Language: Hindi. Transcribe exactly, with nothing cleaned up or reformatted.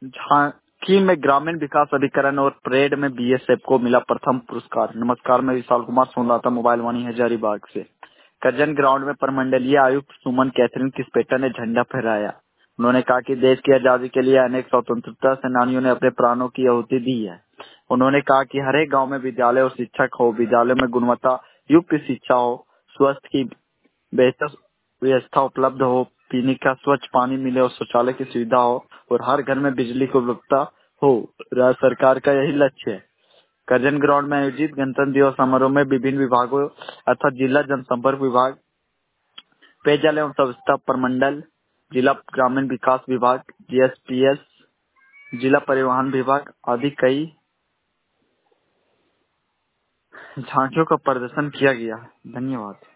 झांकी में ग्रामीण विकास अभिकरण और परेड में बीएसएफ को मिला प्रथम पुरस्कार। नमस्कार, मैं विशाल कुमार सुन रहा था मोबाइल वाणी हजारीबाग से। करजन ग्राउंड में प्रमंडलीय आयुक्त सुमन कैथरीन किस्पेटर ने झंडा फहराया। उन्होंने कहा कि देश की आजादी के लिए अनेक स्वतंत्रता सेनानियों ने अपने प्राणों की आहुति दी है। उन्होंने कहा कि हर एक गाँव में विद्यालय और शिक्षक हो, विद्यालय में गुणवत्ता युक्त शिक्षा हो, स्वास्थ्य की बेहतर व्यवस्था उपलब्ध हो, पीने का स्वच्छ पानी मिले और शौचालय की सुविधा हो और हर घर में बिजली की उपलब्धता हो। राज्य सरकार का यही लक्ष्य है। करजन ग्राउंड में आयोजित गणतंत्र दिवस समारोह में विभिन्न विभागों अर्थात जिला जनसंपर्क विभाग, पेयजल एवं स्वच्छता प्रमंडल, जिला ग्रामीण विकास विभाग, जीएसपीएस, जिला परिवहन विभाग आदि कई झांकियों का प्रदर्शन किया गया। धन्यवाद।